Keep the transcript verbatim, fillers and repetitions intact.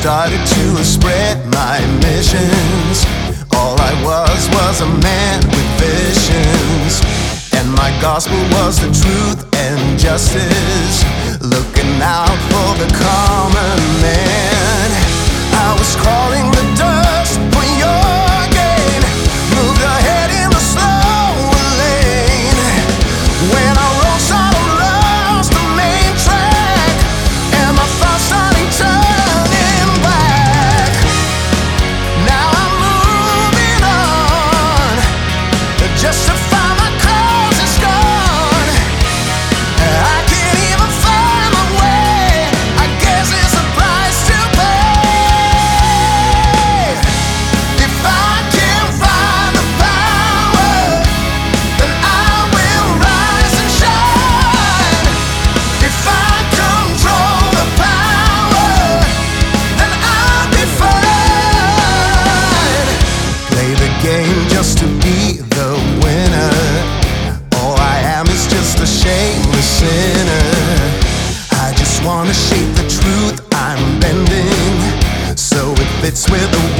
started to spread my missions. All I was was a man with visions, and my gospel was the truth and justice, looking out for the common man. I was crawling the dust for your gain, moved ahead in the slow lane. When I rose out of lost the main track, and my thoughts starting turning back. Now I'm moving on, just to find my cause is gone. I can't even find my way, I guess it's a price to pay. If I can find the power, then I will rise and shine. If I control the power, then I'll be fine. Play the game just to be the winner. All I am is just a shameless sinner. I just wanna shape the truth I'm bending, so it fits with the